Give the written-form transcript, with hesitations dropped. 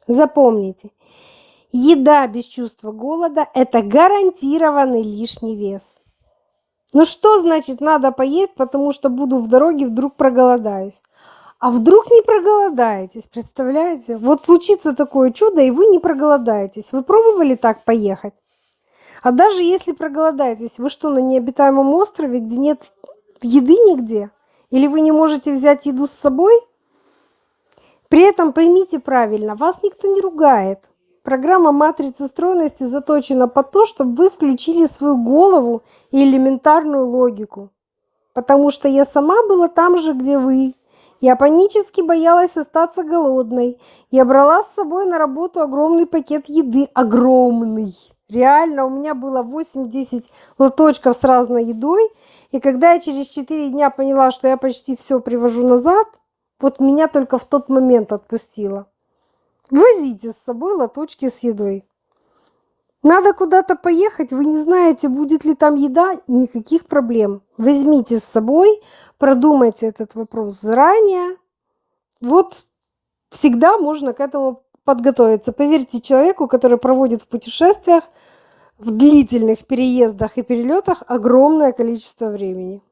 Запомните, еда без чувства голода – это гарантированный лишний вес. Ну что значит надо поесть, потому что буду в дороге, вдруг проголодаюсь? А вдруг не проголодаетесь, представляете? Вот случится такое чудо, и вы не проголодаетесь. Вы пробовали так поехать? А даже если проголодаетесь, вы что, на необитаемом острове, где нет еды нигде? Или вы не можете взять еду с собой? При этом поймите правильно, вас никто не ругает. Программа матрицы стройности заточена под то, чтобы вы включили свою голову и элементарную логику. Потому что я сама была там же, где вы. Я панически боялась остаться голодной. Я брала с собой на работу огромный пакет еды. Огромный. Реально, у меня было 8-10 лоточков с разной едой. И когда я через 4 дня поняла, что я почти все привожу назад, вот меня только в тот момент отпустило. Возите с собой лоточки с едой. Надо куда-то поехать, вы не знаете, будет ли там еда, никаких проблем. Возьмите с собой, продумайте этот вопрос заранее. Вот всегда можно к этому подготовиться. Поверьте человеку, который проводит в путешествиях, в длительных переездах и перелетах огромное количество времени.